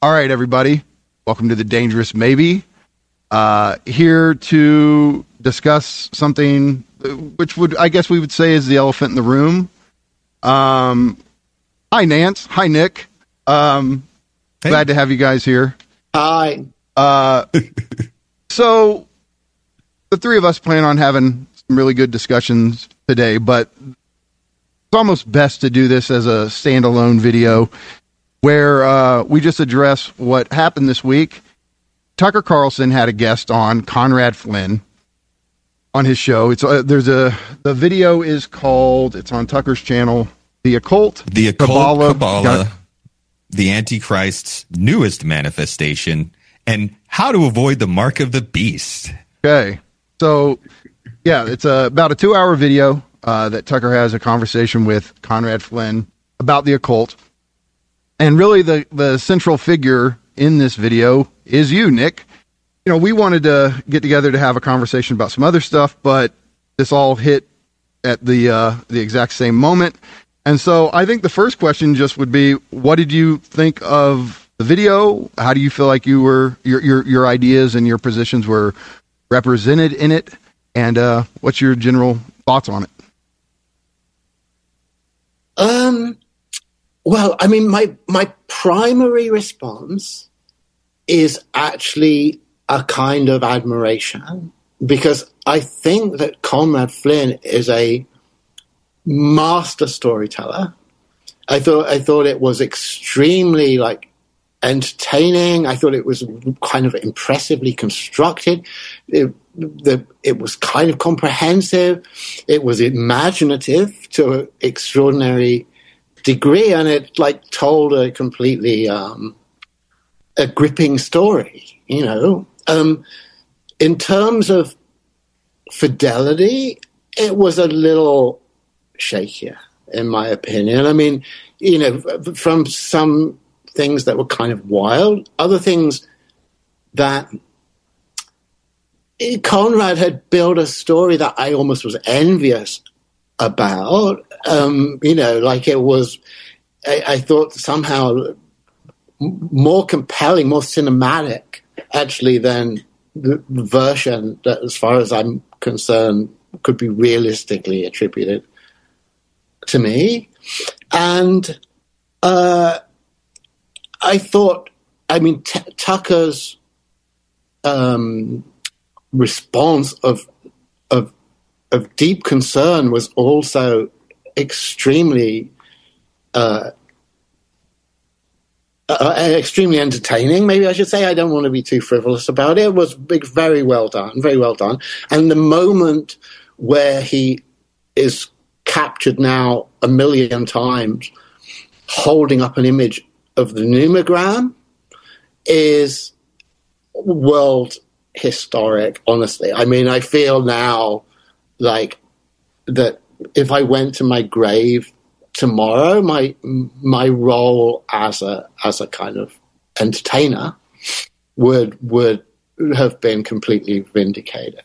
All right, everybody. Welcome to The Dangerous Maybe. Here to discuss something which I guess we would say is the elephant in the room. Hi, Nance. Hi, Nick. Hey. Glad to have you guys here. Hi. So the three of us plan on having some really good discussions today, but it's almost best to do this as a standalone video where we just address what happened this week. Tucker Carlson had a guest on, Conrad Flynn, on his show. The video is called, it's on Tucker's channel, The Occult, Kabbalah, the Antichrist's newest manifestation, and how to avoid the mark of the beast. Okay. So, yeah, it's about a 2-hour video that Tucker has a conversation with Conrad Flynn about the occult. And really the central figure in this video is you, Nick. You know, we wanted to get together to have a conversation about some other stuff, but this all hit at the exact same moment. And so I think the first question just would be, what did you think of the video? How do you feel like your ideas and your positions were represented in it? And what's your general thoughts on it? Well, I mean, my primary response is actually a kind of admiration, because I think that Conrad Flynn is a master storyteller. I thought it was extremely entertaining. I thought it was kind of impressively constructed. It was kind of comprehensive. It was imaginative to an extraordinary degree, and it told a completely a gripping story. You know, in terms of fidelity, it was a little shakier, in my opinion. I mean, you know, from some things that were kind of wild, other things that Conrad had built a story that I almost was envious about. You know, it was, I thought somehow more compelling, more cinematic, actually, than the version that, as far as I'm concerned, could be realistically attributed to me. And I thought, I mean, Tucker's response of deep concern was also extremely entertaining. Maybe I should say. I don't want to be too frivolous about it. It was very well done, very well done. And the moment where he is captured now 1 million times holding up an image of the numogram is world historic, honestly. I mean, I feel now like that if I went to my grave tomorrow, my role as a kind of entertainer would have been completely vindicated.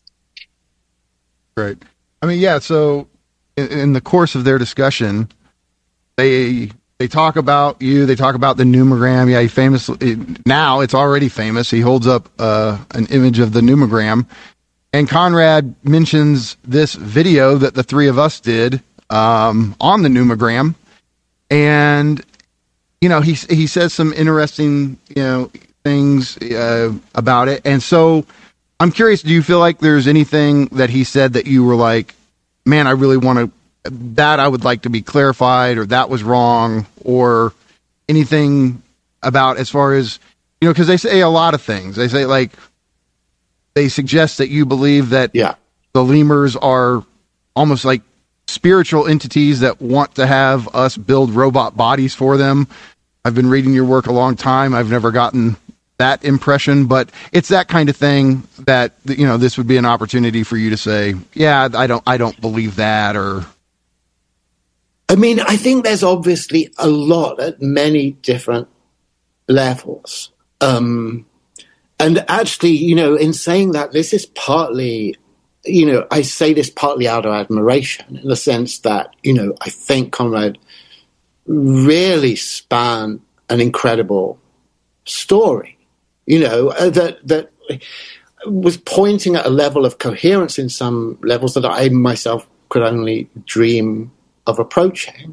Right. I mean, yeah. So in the course of their discussion, they talk about you. They talk about the numogram. Yeah, he famously, now it's already famous. He holds up an image of the numogram, and Conrad mentions this video that the three of us did on the numogram, and you know, he says some interesting things about it. And so I'm curious, do you feel like there's anything that he said that you were like, man, I really want to, that I would like to be clarified, or that was wrong, or anything about, as far as, because they say a lot of things. They say, they suggest that you believe that the lemurs are almost like spiritual entities that want to have us build robot bodies for them. I've been reading your work a long time. I've never gotten that impression, but it's that kind of thing that, this would be an opportunity for you to say, yeah, I don't believe that. Or, I mean, I think there's obviously a lot at many different levels. And actually, in saying that, this is partly, I say this partly out of admiration, in the sense that, I think Conrad really spanned an incredible story, that was pointing at a level of coherence in some levels that I myself could only dream of approaching.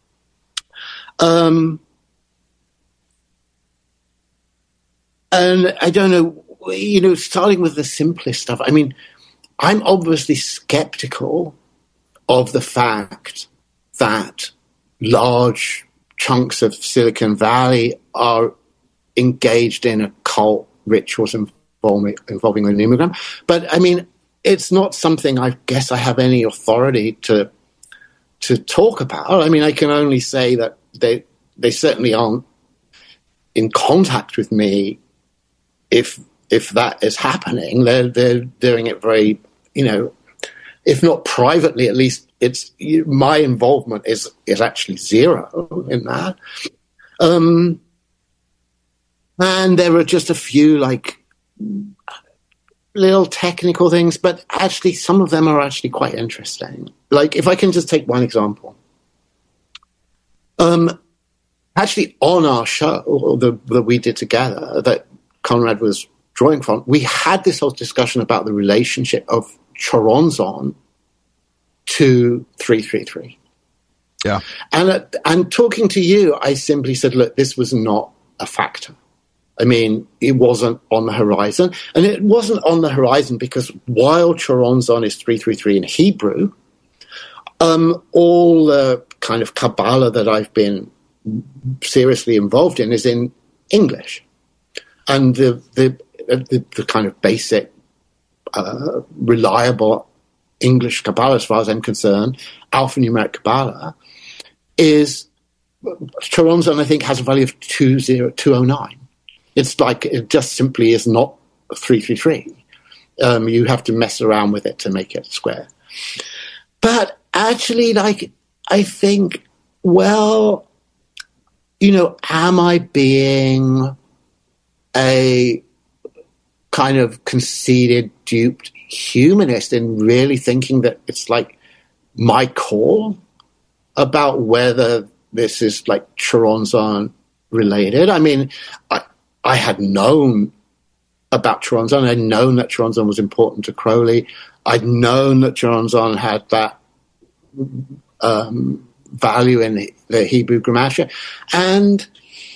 And I don't know, starting with the simplest stuff, I mean, I'm obviously skeptical of the fact that large chunks of Silicon Valley are engaged in occult rituals involving the Numogram. But, I mean, it's not something I guess I have any authority to talk about. I mean, I can only say that they certainly aren't in contact with me if that is happening. They're doing it very, if not privately, at least my involvement is actually zero in that. And there are just a few little technical things, but actually some of them are actually quite interesting. Like if I can just take one example. Actually on our show that we did together, that Conrad was drawing from, we had this whole discussion about the relationship of Choronzon to 333. Yeah. And talking to you, I simply said, look, this was not a factor. I mean, it wasn't on the horizon. And it wasn't on the horizon because while Choronzon is 333 in Hebrew, all the kind of Kabbalah that I've been seriously involved in is in English. And the kind of basic, reliable English Kabbalah, as far as I'm concerned, alphanumeric Kabbalah, is Choronzon, I think, has a value of 209. It's like it just simply is not 333. You have to mess around with it to make it square. But actually, I think, well, am I being a kind of conceited, duped humanist in really thinking that it's like my call about whether this is like Choronzon related? I mean, I had known about Choronzon. I'd known that Choronzon was important to Crowley. I'd known that Choronzon had that value in the Hebrew Grammatica. And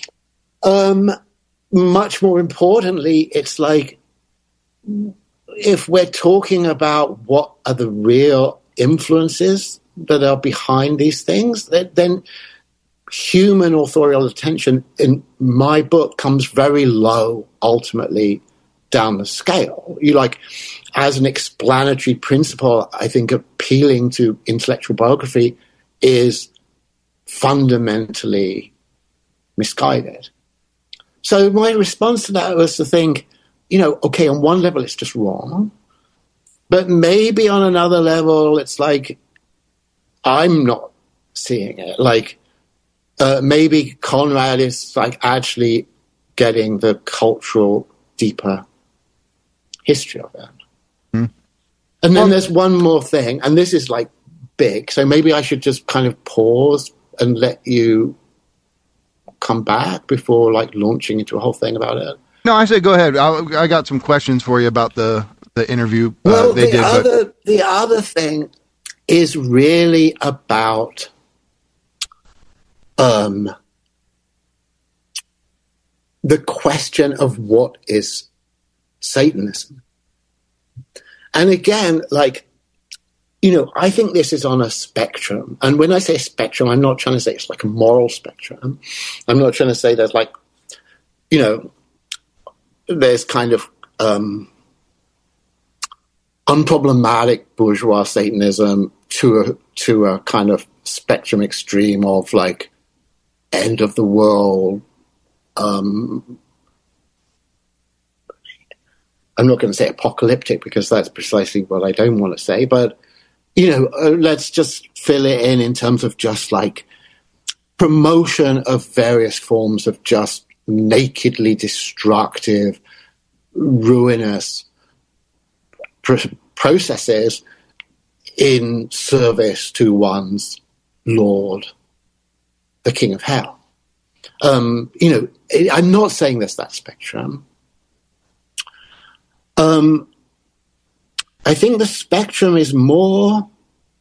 much more importantly, it's like if we're talking about what are the real influences that are behind these things, then human authorial attention in my book comes very low ultimately down the scale. As an explanatory principle, I think appealing to intellectual biography is fundamentally misguided. So my response to that was to think, okay, on one level it's just wrong, but maybe on another level it's like I'm not seeing it. Maybe Conrad is actually getting the cultural, deeper history of it. And then there's one more thing, and this is big, so maybe I should just kind of pause and let you come back before launching into a whole thing about it. No, I say go ahead. I got some questions for you about the interview. Well, the other thing is really about the question of what is Satanism. And again, I think this is on a spectrum. And when I say spectrum, I'm not trying to say it's like a moral spectrum. I'm not trying to say there's there's kind of unproblematic bourgeois Satanism to a kind of spectrum extreme of end of the world. I'm not going to say apocalyptic because that's precisely what I don't want to say, but let's just fill it in terms of just promotion of various forms of just nakedly destructive, ruinous processes in service to one's Lord, the King of Hell. I'm not saying there's that spectrum. I think the spectrum is more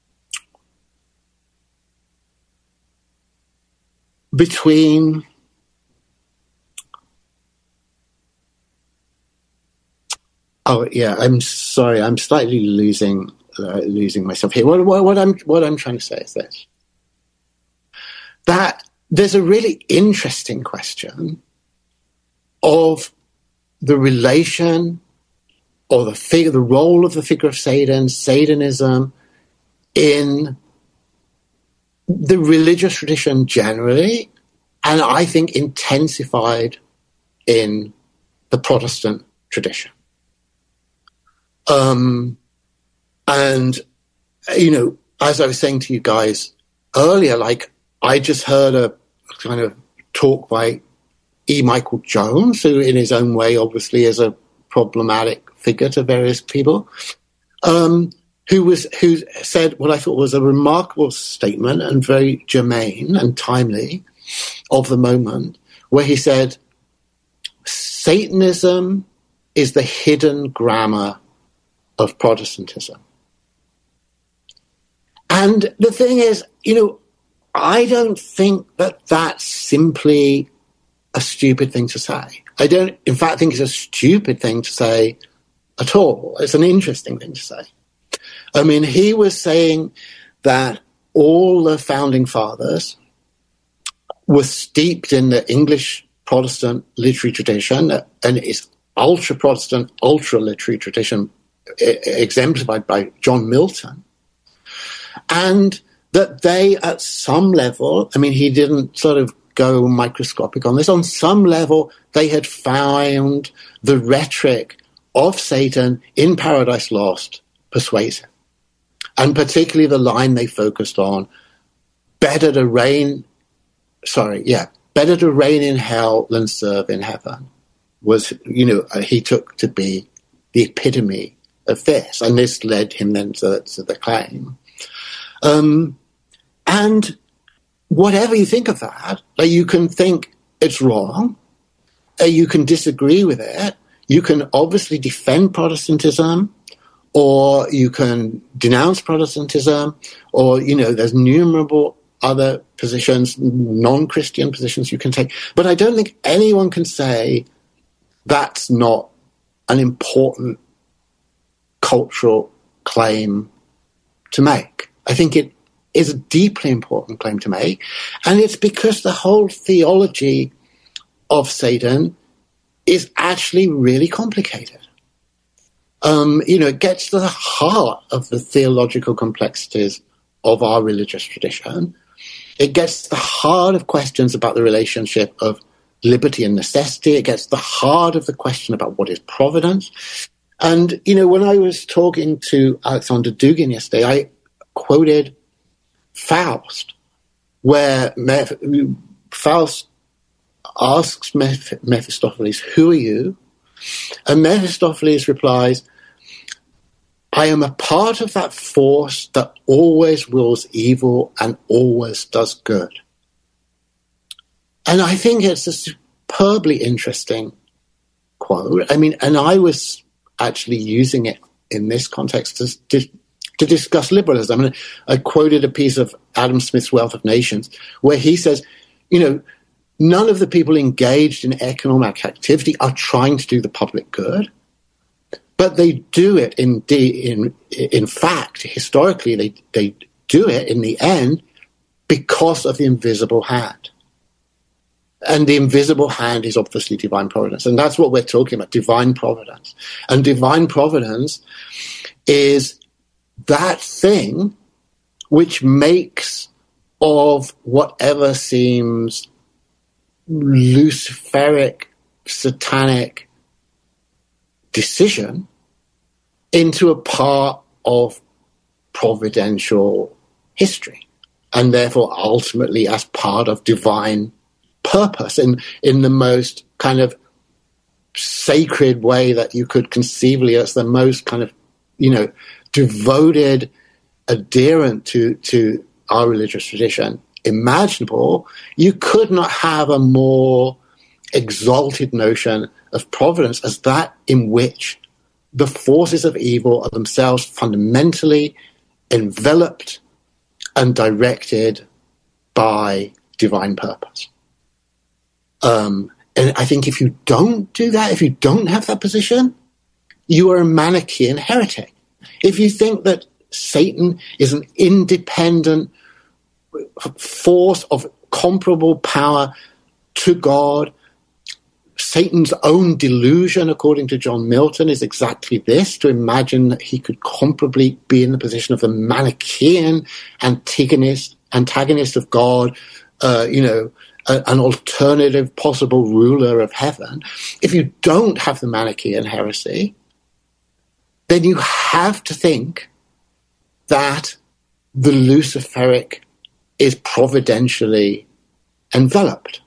between I'm sorry, I'm slightly losing myself here. What I'm trying to say is this: that there's a really interesting question of the relation or the role of the figure of Satan, Satanism, in the religious tradition generally, and I think intensified in the Protestant tradition. And, as I was saying to you guys earlier, like, I just heard a kind of talk by E. Michael Jones, who in his own way obviously is a problematic figure to various people, who said what I thought was a remarkable statement and very germane and timely of the moment, where he said, Satanism is the hidden grammar of Protestantism. And the thing is, I don't think that that's simply a stupid thing to say. I don't, in fact, think it's a stupid thing to say at all. It's an interesting thing to say. I mean, he was saying that all the founding fathers were steeped in the English Protestant literary tradition and its ultra-Protestant, ultra-literary tradition exemplified by John Milton. And that they, at some level, I mean, he didn't sort of go microscopic on this, on some level, they had found the rhetoric of Satan in Paradise Lost persuasive. And particularly the line they focused on, better to reign in hell than serve in heaven, was, he took to be the epitome of this. And this led him then to the claim. And whatever you think of that, like, you can think it's wrong, you can disagree with it, you can obviously defend Protestantism, or you can denounce Protestantism, or, there's innumerable other positions, non-Christian positions you can take. But I don't think anyone can say that's not an important cultural claim to make. I think it is a deeply important claim to make, and it's because the whole theology of Satan is actually really complicated. It gets to the heart of the theological complexities of our religious tradition. It gets to the heart of questions about the relationship of liberty and necessity. It gets to the heart of the question about what is providence. And, when I was talking to Alexander Dugin yesterday, I quoted Faust, where Faust asks Mephistopheles, "Who are you?" And Mephistopheles replies, "I am a part of that force that always wills evil and always does good." And I think it's a superbly interesting quote. I mean, and I was actually using it in this context to discuss liberalism. And I quoted a piece of Adam Smith's Wealth of Nations, where he says, none of the people engaged in economic activity are trying to do the public good, but they do it in fact, historically, they do it in the end because of the invisible hand. And the invisible hand is obviously divine providence. And that's what we're talking about, divine providence. And divine providence is that thing which makes of whatever seems luciferic, satanic decision into a part of providential history, and therefore ultimately as part of divine purpose in the most kind of sacred way that you could conceivably, as the most kind of, devoted adherent to our religious tradition. imaginable, you could not have a more exalted notion of providence as that in which the forces of evil are themselves fundamentally enveloped and directed by divine purpose. And I think if you don't do that, if you don't have that position, you are a Manichaean heretic. If you think that Satan is an independent force of comparable power to God, Satan's own delusion, according to John Milton, is exactly this, to imagine that he could comparably be in the position of the Manichaean antagonist of God, an alternative possible ruler of heaven. If you don't have the Manichaean heresy, then you have to think that the Luciferic is providentially enveloped.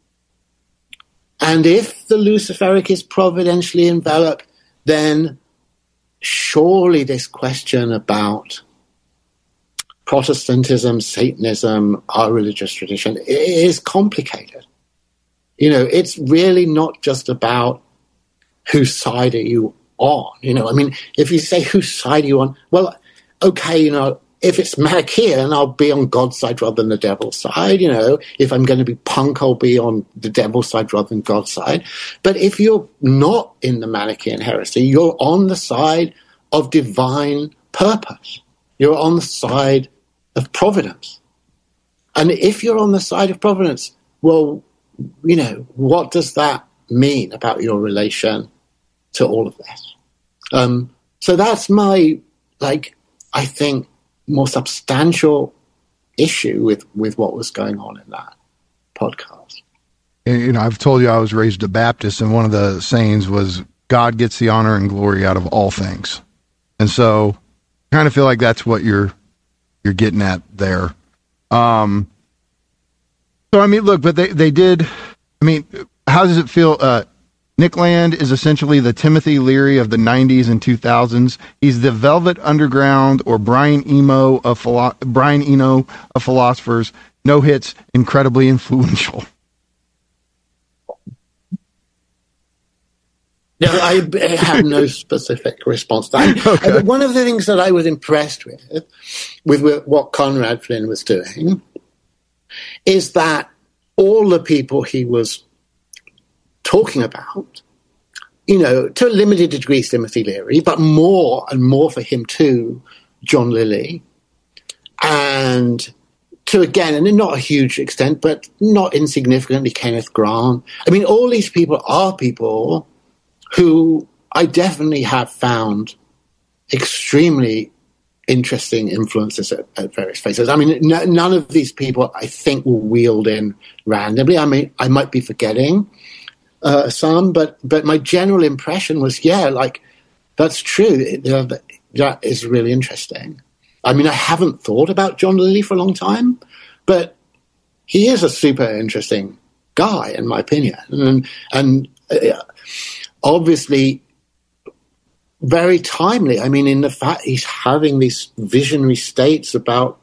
And if the Luciferic is providentially enveloped, then surely this question about Protestantism, Satanism, our religious tradition is complicated. It's really not just about whose side are you on. If you say whose side are you on, well, okay, if it's Manichaean, I'll be on God's side rather than the devil's side. If I'm going to be punk, I'll be on the devil's side rather than God's side. But if you're not in the Manichaean heresy, you're on the side of divine purpose. You're on the side of providence. And if you're on the side of providence, well, what does that mean about your relation to all of this? So that's my, I think, more substantial issue with what was going on in that podcast. And, I've told you I was raised a Baptist, and one of the sayings was, God gets the honor and glory out of all things. And so I kind of feel like that's what you're getting at there. So, look, but they did, how does it feel? Nick Land is essentially the Timothy Leary of the 90s and 2000s. He's the Velvet Underground or Brian Eno of philosophers. No hits, incredibly influential. No, I have no specific response to that. Okay. One of the things that I was impressed with what Conrad Flynn was doing, is that all the people he was talking about, to a limited degree, Timothy Leary, but more and more for him too, John Lilly, and to, again, and not a huge extent, but not insignificantly, Kenneth Grant. All these people are people who I definitely have found extremely interesting influences at various places. None of these people, I think, were wheeled in randomly. I might be forgetting some, but my general impression was, that's true. That is really interesting. I haven't thought about John Lilly for a long time, but he is a super interesting guy, in my opinion. And obviously very timely. In the fact he's having these visionary states about,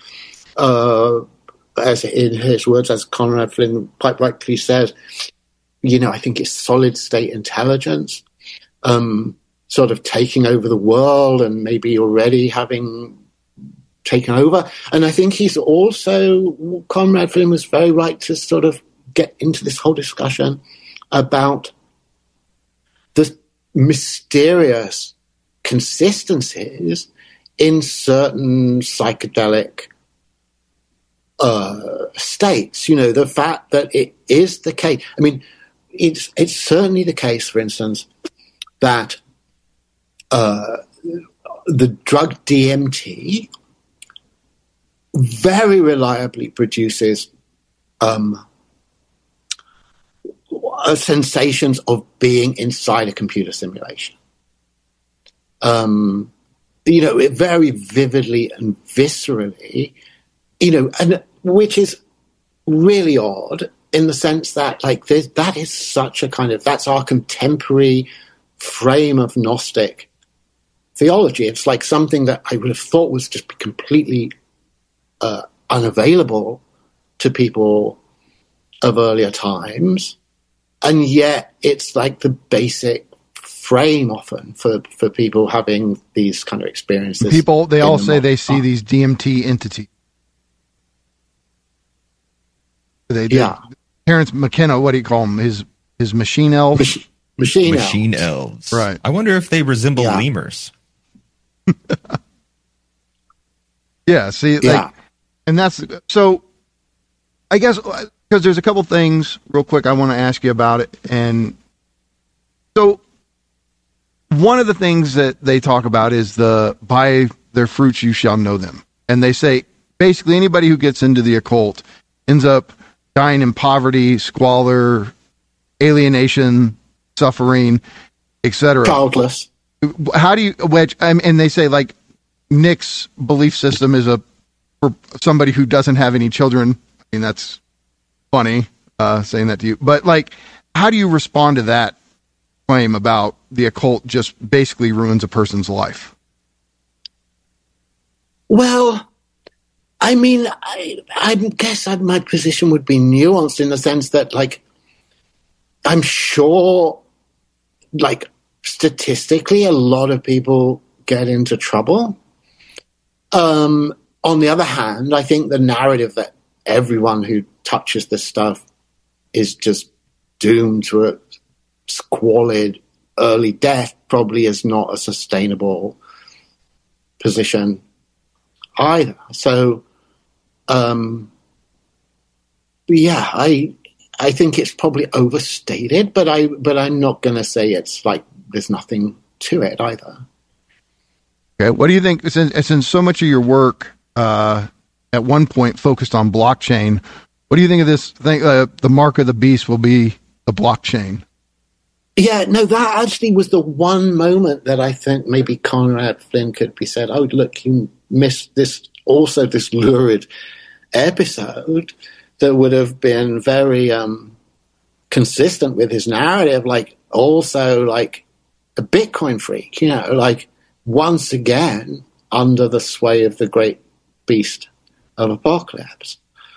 as in his words, as Conrad Flynn quite rightly says, I think it's solid state intelligence, sort of taking over the world and maybe already having taken over. And I think he's also, Conrad Flynn was very right to sort of get into this whole discussion about the mysterious consistencies in certain psychedelic states. The fact that it is the case. It's certainly the case, for instance, that the drug DMT very reliably produces sensations of being inside a computer simulation. It very vividly and viscerally, and which is really odd in the sense that, that is such a that's our contemporary frame of Gnostic theology. It's something that I would have thought was just completely unavailable to people of earlier times, and yet it's like the basic frame often for people having these kind of experiences. People, they all say they see these DMT entities. They do. Yeah. Terence McKenna, what do you call them? His machine elves? Machine elves. Right. I wonder if they resemble lemurs. Yeah, see, and that's, so I guess, because there's a couple things real quick I want to ask you about it. And so one of the things that they talk about is by their fruits you shall know them. And they say basically anybody who gets into the occult ends up dying in poverty, squalor, alienation, suffering, etc. Childless. How do you wedge? And they say like Nick's belief system is for somebody who doesn't have any children. I mean, that's funny saying that to you, but like, how do you respond to that claim about the occult just basically ruins a person's life? Well, I mean, I guess my position would be nuanced in the sense that, like, I'm sure, like, statistically, a lot of people get into trouble. On the other hand, I think the narrative that everyone who touches this stuff is just doomed to a squalid early death probably is not a sustainable position either. So, yeah, I think it's probably overstated, but I'm not going to say it's like there's nothing to it either. Okay, what do you think? Since so much of your work at one point focused on blockchain, what do you think of this thing? The mark of the beast will be the blockchain. Yeah, no, that actually was the one moment that I think maybe Conrad Flynn could be said, oh, look, you missed this lurid episode that would have been very consistent with his narrative, like also like a Bitcoin freak, like once again under the sway of the great beast of apocalypse.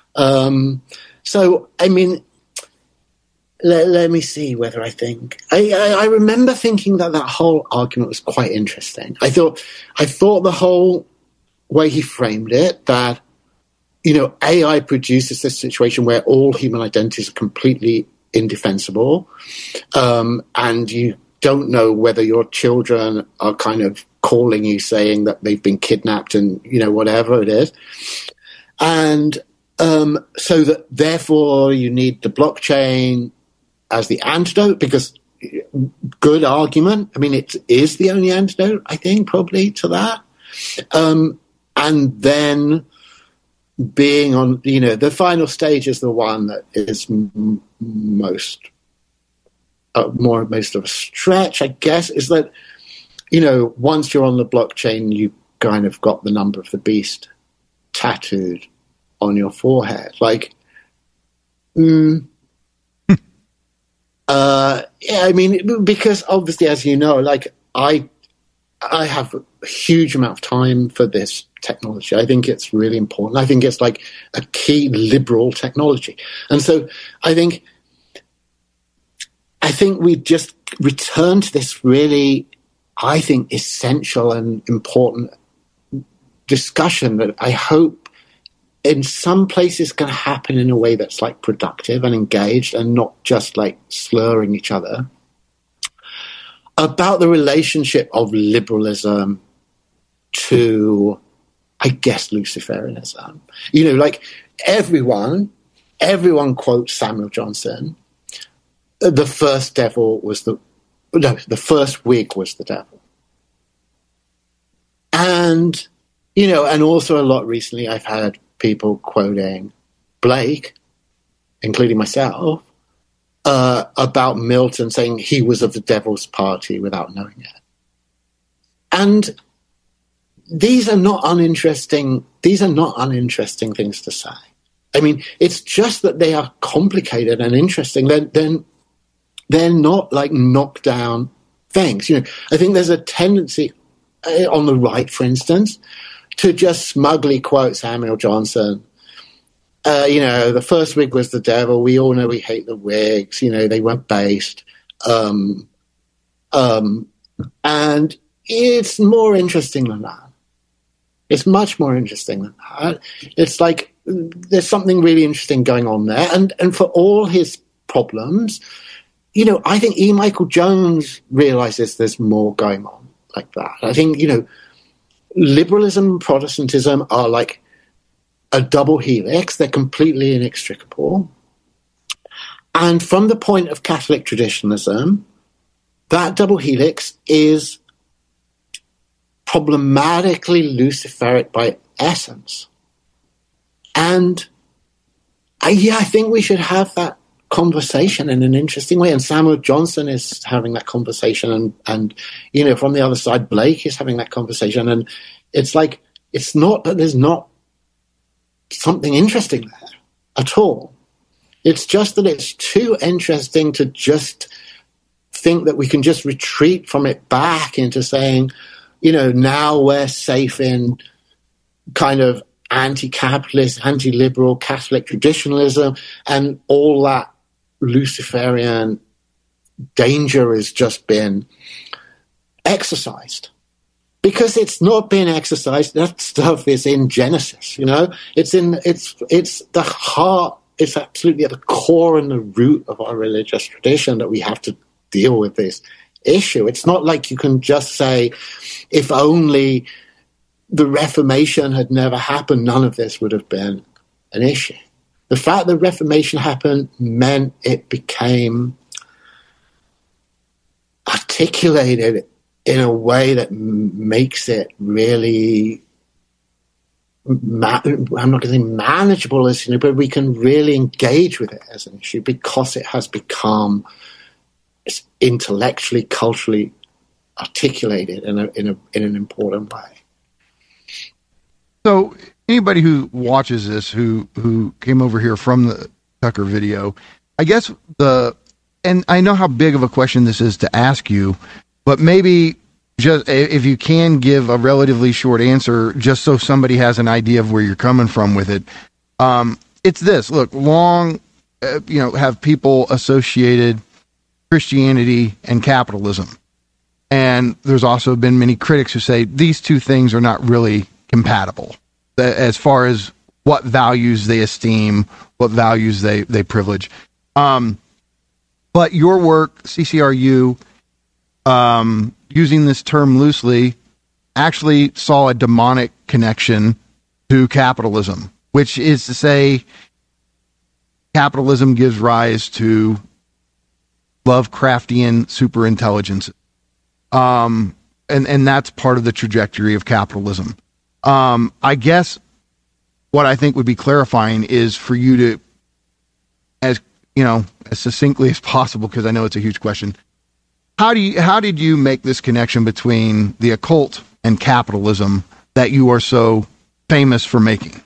So, I mean, let me see whether I think. I remember thinking that whole argument was quite interesting. I thought the whole way he framed it, that, AI produces this situation where all human identities are completely indefensible, and you don't know whether your children are kind of calling you saying that they've been kidnapped and, whatever it is. And so that therefore you need the blockchain as the antidote, because good argument. I mean, it is the only antidote, I think, probably to that. And then being on, the final stage is the one that is most of a stretch, I guess, is that, once you're on the blockchain, you kind of got the number of the beast tattooed on your forehead. Like, yeah, I mean, because obviously, as you know, like I have a huge amount of time for this technology. I think it's really important. I think it's like a key liberal technology. And so I think we just return to this really, I think, essential and important discussion that I hope in some places can happen in a way that's like productive and engaged and not just like slurring each other, about the relationship of liberalism to, I guess, Luciferianism. Like everyone quotes Samuel Johnson. The first wig was the devil. And, and also a lot recently I've had people quoting Blake, including myself, about Milton saying he was of the devil's party without knowing it. And these are not uninteresting things to say. I mean, it's just that they are complicated and interesting. They're not like knockdown things. I think there's a tendency on the right, for instance, to just smugly quote Samuel Johnson the first Whig was the devil. We all know we hate the Whigs. They were based. And it's more interesting than that. It's much more interesting than that. It's like there's something really interesting going on there. And for all his problems, I think E. Michael Jones realizes there's more going on like that. I think, liberalism and Protestantism are like a double helix. They're completely inextricable. And from the point of Catholic traditionalism, that double helix is problematically Luciferic by essence. And I think we should have that conversation in an interesting way. And Samuel Johnson is having that conversation. And from the other side, Blake is having that conversation. And it's like, it's not that there's not something interesting there at all. It's just that it's too interesting to just think that we can just retreat from it back into saying, now we're safe in kind of anti-capitalist, anti-liberal Catholic traditionalism, and all that Luciferian danger has just been exercised. Because it's not been exercised. That stuff is in Genesis, It's the heart, it's absolutely at the core and the root of our religious tradition that we have to deal with this issue. It's not like you can just say, if only the Reformation had never happened, none of this would have been an issue. The fact that Reformation happened meant it became articulated in a way that makes it really, I'm not going to say manageable as but we can really engage with it as an issue because it has become intellectually, culturally articulated in an important way. So anybody who watches this, who came over here from the Tucker video, I guess and I know how big of a question this is to ask you, but maybe just if you can give a relatively short answer, just so somebody has an idea of where you're coming from with it. It's this. Look, have people associated Christianity and capitalism. And there's also been many critics who say these two things are not really compatible as far as what values they esteem, what values they privilege. But your work, CCRU, using this term loosely, actually saw a demonic connection to capitalism, which is to say capitalism gives rise to Lovecraftian superintelligence. And that's part of the trajectory of capitalism. I guess what I think would be clarifying is for you to, as succinctly as possible, because I know it's a huge question. How did you make this connection between the occult and capitalism that you are so famous for making?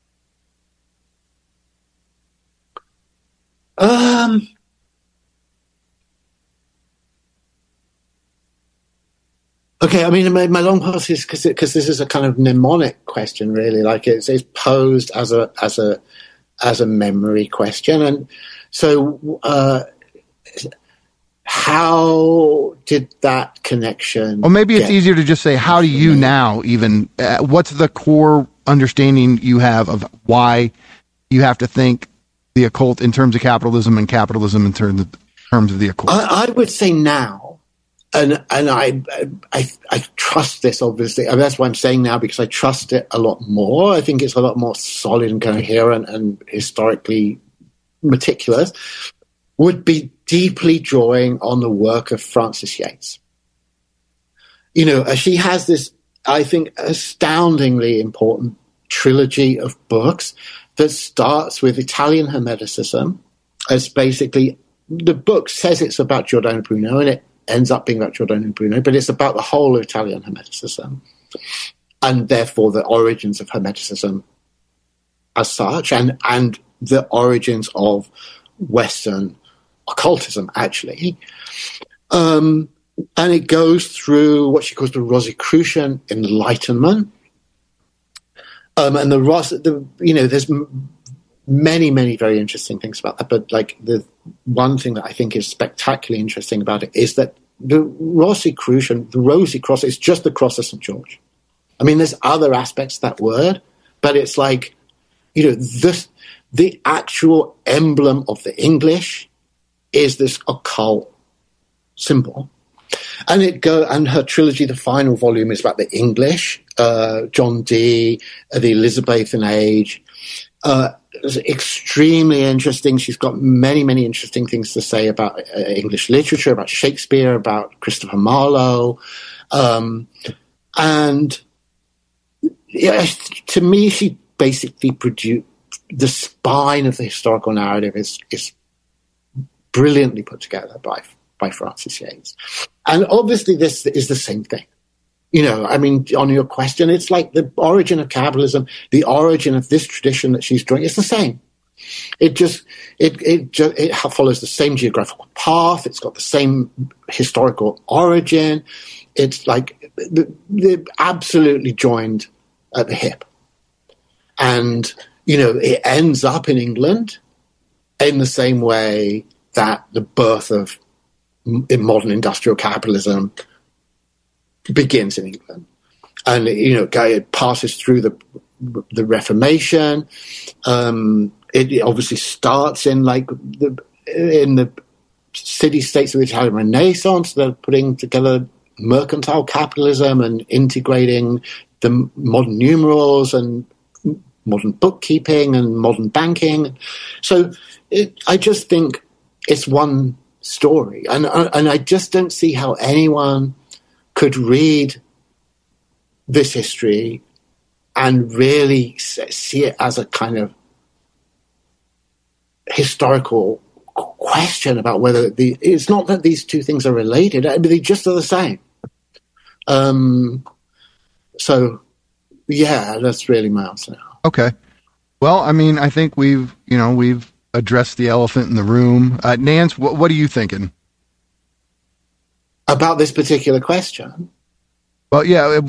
Okay, I mean, my long pass is because this is a kind of mnemonic question, really. Like it's posed as a memory question, and so how did that connection? Or maybe it's easier to just say, how do you now even? What's the core understanding you have of why you have to think the occult in terms of capitalism and capitalism in terms of the occult? I would say now. And I trust this, obviously. I mean, that's why I'm saying now, because I trust it a lot more. I think it's a lot more solid and coherent and historically meticulous. Would be deeply drawing on the work of Frances Yates. She has this, I think, astoundingly important trilogy of books that starts with Italian Hermeticism as basically, the book says it's about Giordano Bruno, and it ends up being about Giordano Bruno, but it's about the whole of Italian Hermeticism, and therefore the origins of Hermeticism as such, and the origins of Western occultism, actually. And it goes through what she calls the Rosicrucian Enlightenment. And there's many, many very interesting things about that. But like the one thing that I think is spectacularly interesting about it is that the Rosicrucian, the Rosy Cross, is just the cross of St. George. I mean, there's other aspects to that word, but it's like, the actual emblem of the English is this occult symbol. And her trilogy, the final volume, is about the English, John Dee, the Elizabethan age. It's extremely interesting. She's got many, many interesting things to say about English literature, about Shakespeare, about Christopher Marlowe. And yeah, to me, she basically produced the spine of the historical narrative is brilliantly put together by Frances Yates. And obviously this is the same thing. I mean, on your question, it's like the origin of capitalism, the origin of this tradition that she's drawing, it's the same. It follows the same geographical path. It's got the same historical origin. It's like they're absolutely joined at the hip. And, it ends up in England in the same way that the birth of modern industrial capitalism begins in England. And, it passes through the Reformation. It obviously starts in the city-states of the Italian Renaissance. They're putting together mercantile capitalism and integrating the modern numerals and modern bookkeeping and modern banking. So I just think it's one story. And I just don't see how anyone could read this history and really see it as a kind of historical question about whether it's not that these two things are related, but they just are the same. So, yeah, that's really my answer. Okay. Well, I mean, I think we've addressed the elephant in the room. Nance, what are you thinking about this particular question? Well, yeah,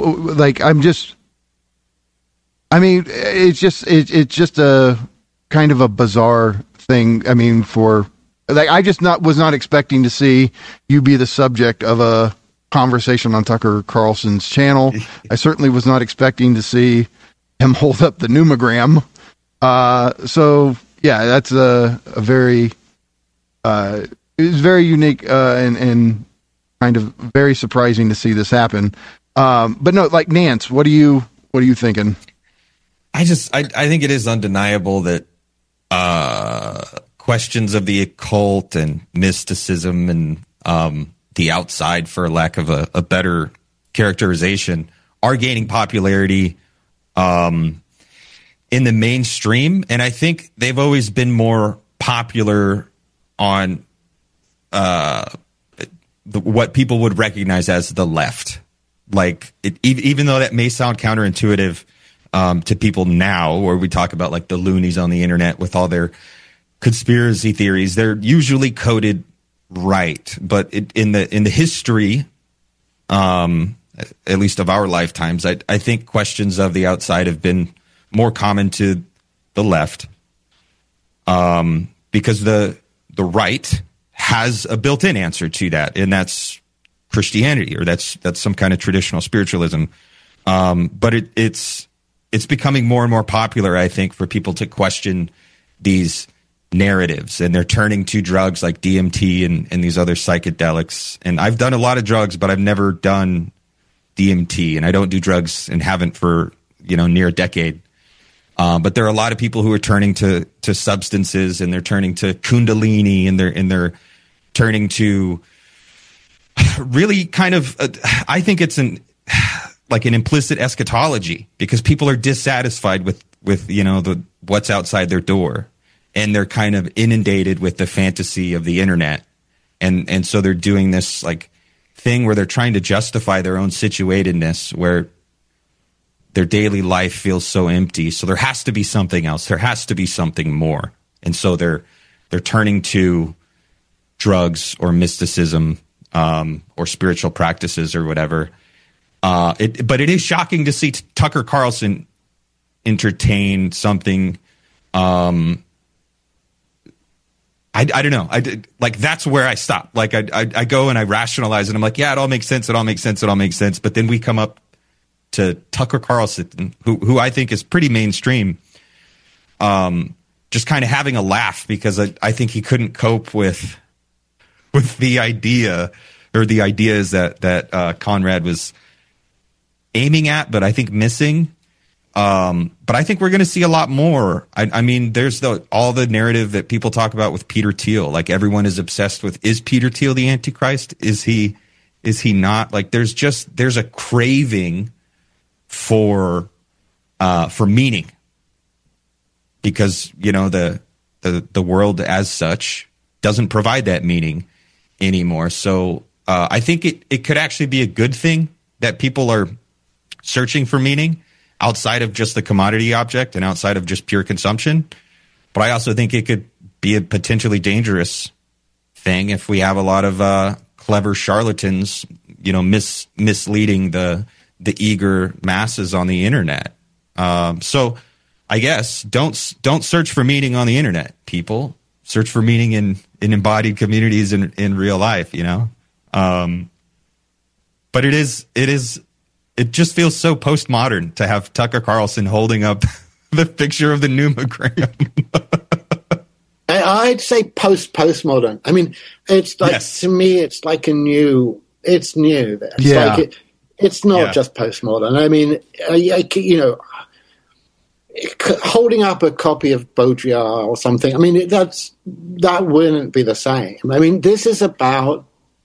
it's just a kind of a bizarre thing. I mean, I just was not expecting to see you be the subject of a conversation on Tucker Carlson's channel. I certainly was not expecting to see him hold up the numogram. So yeah, that's a very, it was very unique, and kind of very surprising to see this happen. But no, like Nance, what are you thinking? I think it is undeniable that, questions of the occult and mysticism and, the outside, for lack of a better characterization, are gaining popularity, in the mainstream. And I think they've always been more popular on, what people would recognize as the left. Like, even though that may sound counterintuitive to people now, or we talk about like the loonies on the internet with all their conspiracy theories, they're usually coded right. But in the history, at least of our lifetimes, I think questions of the outside have been more common to the left, because the right has a built-in answer to that, and that's Christianity, or that's some kind of traditional spiritualism. But it's becoming more and more popular, I think, for people to question these narratives, and they're turning to drugs like DMT and these other psychedelics. And I've done a lot of drugs, but I've never done DMT, and I don't do drugs and haven't for near a decade. But there are a lot of people who are turning to substances, and they're turning to Kundalini, and they're turning to really kind of, I think it's an implicit eschatology, because people are dissatisfied with what's outside their door, and they're kind of inundated with the fantasy of the internet, and so they're doing this thing where they're trying to justify their own situatedness, where their daily life feels so empty. So there has to be something else. There has to be something more. And so they're turning to drugs or mysticism, or spiritual practices or whatever. But it is shocking to see Tucker Carlson entertain something I don't know. Like, that's where I stop. Like, I go and I rationalize and I'm like, yeah, it all makes sense. It all makes sense. It all makes sense. But then we come up to Tucker Carlson, who I think is pretty mainstream, just kind of having a laugh because I think he couldn't cope with the idea or the ideas that Conrad was aiming at, but I think missing. But I think we're going to see a lot more. I mean, there's all the narrative that people talk about with Peter Thiel. Like, everyone is obsessed with, is Peter Thiel the Antichrist? Is he not? Like, there's a craving for meaning, because, you know, the world as such doesn't provide that meaning anymore. So I think it could actually be a good thing that people are searching for meaning outside of just the commodity object and outside of just pure consumption. But I also think it could be a potentially dangerous thing if we have a lot of clever charlatans, you know, misleading the eager masses on the internet. So I guess don't search for meaning on the internet, people. Search for meaning in embodied communities in real life, you know. But it just feels so postmodern to have Tucker Carlson holding up the picture of the pneumogram. I'd say postmodern. I mean, it's like, yes. To me, it's like it's new. It's yeah. Like it's not just postmodern. I mean, you know, holding up a copy of Baudrillard or something, I mean, that wouldn't be the same. I mean, this is about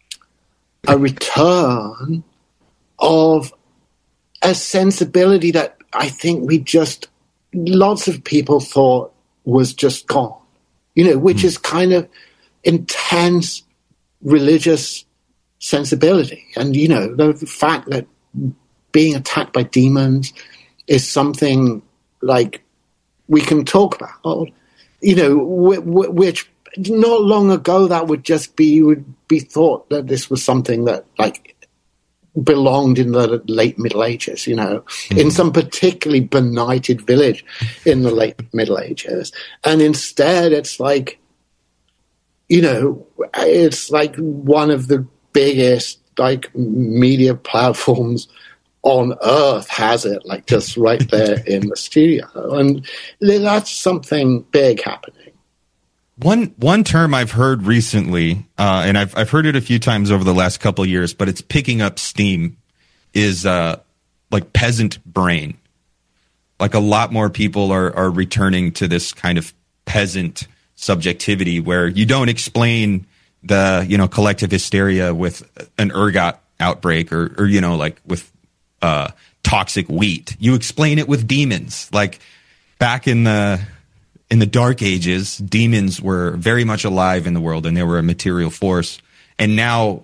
a return of a sensibility that I think lots of people thought was just gone, you know, which is kind of intense religious sensibility. And, you know, the fact that being attacked by demons is something like we can talk about, you know, which not long ago that would be thought that this was something that like belonged in the late Middle Ages, you know, in some particularly benighted village in the late Middle Ages. And instead it's like, you know, it's like one of the biggest like media platforms on earth has it, like just right there in the studio. And that's something big happening. One term I've heard recently, and I've heard it a few times over the last couple of years, but it's picking up steam, is like peasant brain. Like, a lot more people are returning to this kind of peasant subjectivity where you don't explain the, you know, collective hysteria with an ergot outbreak or you know, like with toxic wheat. You explain it with demons. Like, back in the Dark Ages, demons were very much alive in the world and they were a material force. And now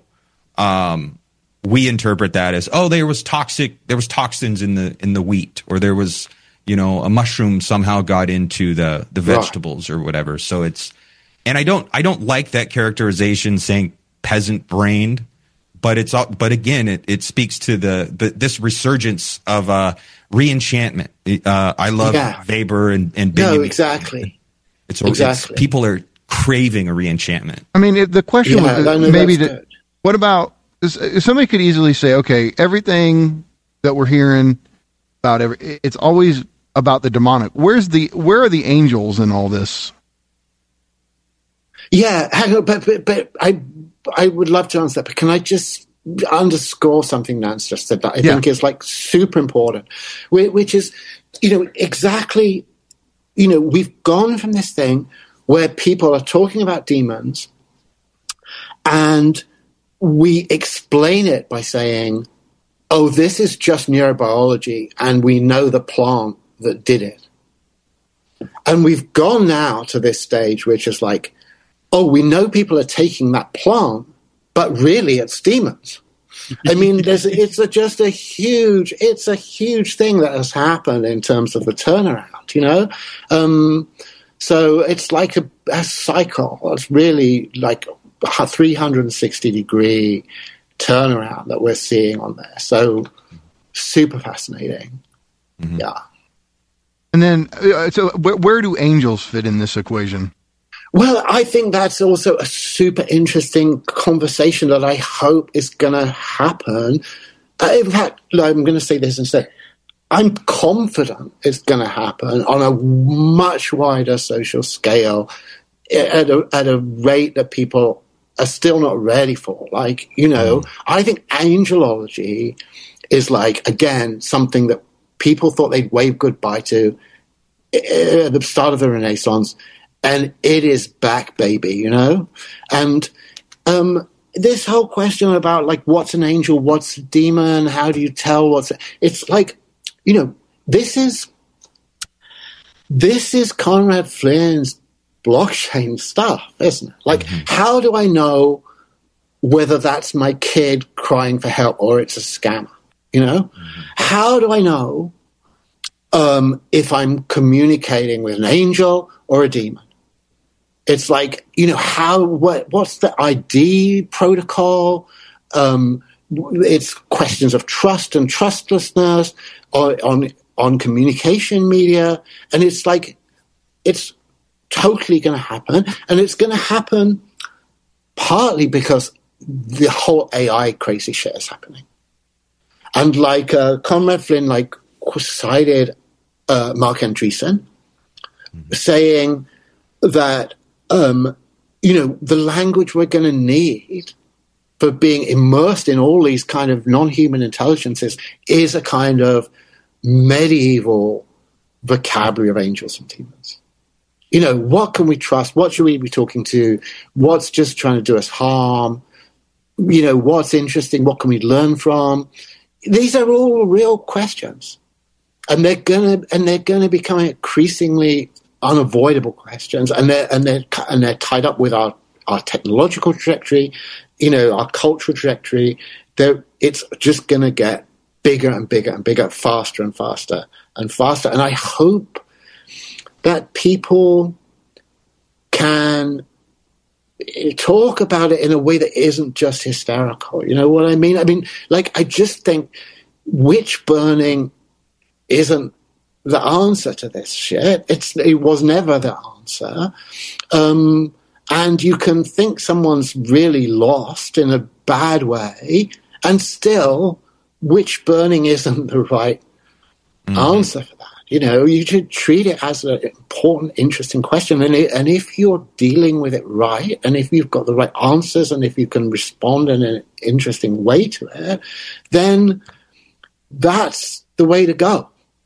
we interpret that as, there was toxins in the wheat, or there was, you know, a mushroom somehow got into the vegetables or whatever. So and I don't like that characterization, saying peasant brained, but again, it speaks to this resurgence of re-enchantment. I love Weber and Benjamin. No, exactly. Exactly. People are craving a re-enchantment. I mean, the question was maybe what about, somebody could easily say, okay, everything that we're hearing about it's always about the demonic. Where are the angels in all this? Yeah, hang on, but I would love to answer that, but can I just underscore something Nance just said that I think is like super important, which is, you know, exactly, you know, we've gone from this thing where people are talking about demons and we explain it by saying, oh, this is just neurobiology and we know the plant that did it. And we've gone now to this stage which is like, oh, we know people are taking that plant, but really it's demons. I mean, it's a huge thing that has happened in terms of the turnaround, you know? So it's like a cycle. It's really like a 360-degree turnaround that we're seeing on there. So super fascinating. Mm-hmm. Yeah. And then, so where do angels fit in this equation? Well, I think that's also a super interesting conversation that I hope is going to happen. In fact, I'm going to say this instead. I'm confident it's going to happen on a much wider social scale at a rate that people are still not ready for. Like, I think angelology is like, again, something that people thought they'd wave goodbye to at the start of the Renaissance. And it is back, baby, And this whole question about, like, what's an angel, what's a demon, how do you tell it's like, this is Conrad Flynn's blockchain stuff, isn't it? Like, how do I know whether that's my kid crying for help or it's a scammer, How do I know if I'm communicating with an angel or a demon? It's like, what's the ID protocol? It's questions of trust and trustlessness on communication media. And it's like, it's totally going to happen. And it's going to happen partly because the whole AI crazy shit is happening. And like Conrad Flynn, cited Mark Andreessen saying that, the language we're going to need for being immersed in all these kind of non-human intelligences is a kind of medieval vocabulary of angels and demons. What can we trust? What should we be talking to? What's just trying to do us harm? What's interesting? What can we learn from? These are all real questions, and they're gonna become increasingly unavoidable questions, and they're tied up with our technological trajectory, our cultural trajectory. It's just going to get bigger and bigger and bigger, faster and faster and faster. And I hope that people can talk about it in a way that isn't just hysterical. You know what I mean? I mean, I just think witch burning isn't the answer to this shit. It was never the answer. And you can think someone's really lost in a bad way, and still witch burning isn't the right answer for that. You should treat it as an important, interesting question. And if you're dealing with it right, and if you've got the right answers, and if you can respond in an interesting way to it, then that's the way to go.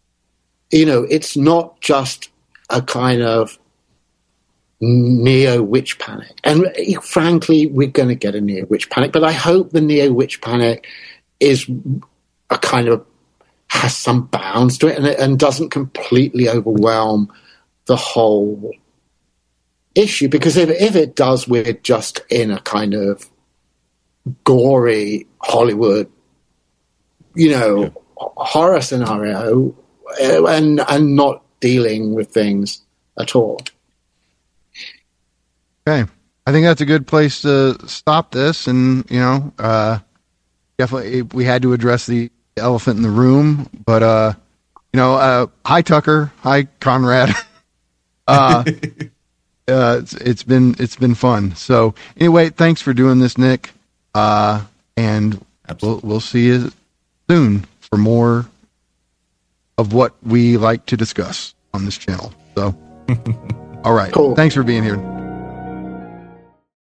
It's not just a kind of neo-witch panic. And frankly, we're going to get a neo-witch panic, but I hope the neo-witch panic is a kind of has some bounds to it and doesn't completely overwhelm the whole issue. Because if it does, we're just in a kind of gory Hollywood, horror scenario, and not dealing with things at all. Okay. I think that's a good place to stop this. And, definitely we had to address the elephant in the room, but, hi Tucker. Hi Conrad. It's been fun. So anyway, thanks for doing this, Nick. And we'll see you soon for more of what we like to discuss on this channel. So, all right. Cool. Thanks for being here.